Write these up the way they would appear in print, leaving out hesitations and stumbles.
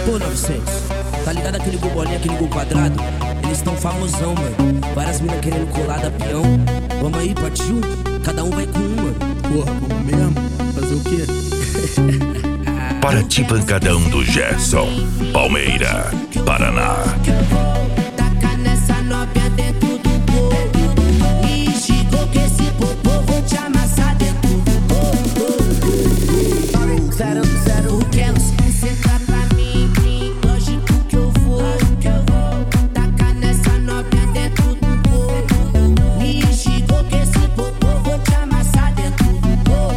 Pô, 900, tá ligado aquele gol bolinha, aquele gol quadrado? Eles tão famosão, mano. Várias minas querendo colar da peão. Vamos aí, parte 1, cada um vai com uma. Porra, vamos mesmo? Fazer o quê? Paraty Pancadão do Gerson, Palmeira, Paraná. Taca nessa novinha dentro do gol. Me chegou que esse popô vou te amassar dentro do gol. 0-0, o que elas senta pra mim, lógico que eu vou. Taca nessa novinha dentro do gol. Me chegou que esse popô vou te amassar dentro do gol.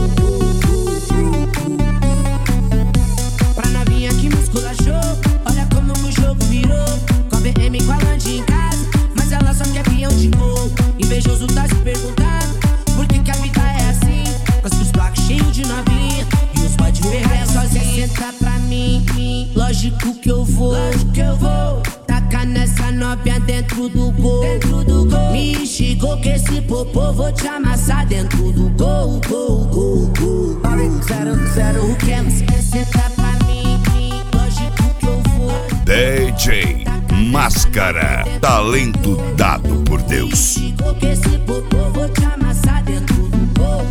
Pra novinha que musculachou, olha como o jogo virou. Com a BM com a Land em casa, mas ela só quer peão de gol. Invejoso tá se perguntando por que que a vida é assim, com as suas placas cheios de novinha e os pode ferrar sozinha. Senta pra mim, lógico que eu vou. Taca nessa novinha dentro do gol. Me chegou que esse popô vou te amassar dentro do gol. 0-0, o que elas senta pra mim, lógico que eu vou. DJ Máscara, talento dado por Deus. Chegou que esse popô vou te amassar dentro do gol.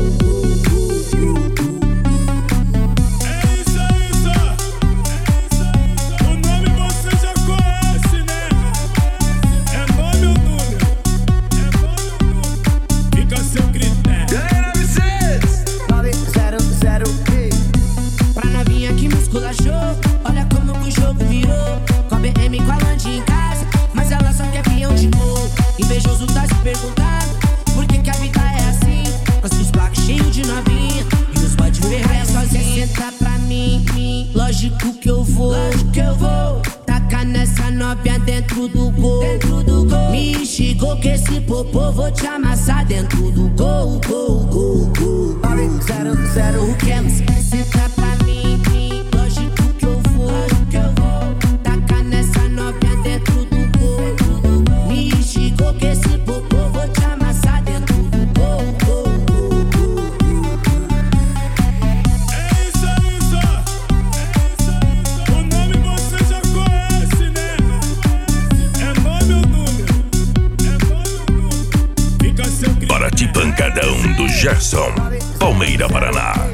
É isso aí, só. O nome você já conhece, né? É nome ou número? Fica a seu critério. 900, pra novinha que musculachou, olha como que o jogo virou. Com a BM com a Land em casa, mas ela só quer peão de gol. Invejoso tá se perguntando por que que a vida é assim, com as suas placas cheios de novinha e os pode ferrar sozinha. Senta pra mim, lógico que eu vou. Taca nessa novinha dentro do gol. Me chegou que esse popô vou te amassar dentro do gol. 0-0, o que elas senta pra mim, lógico que eu vou. Taca nessa novinha dentro do gol. Me chegou que esse popô vou te amassar dentro do gol. É isso aí, só. O nome você já conhece, né? É nome ou número? Fica a seu critério. Paraty Pancadão do Gerson, Palmeira, Paraná.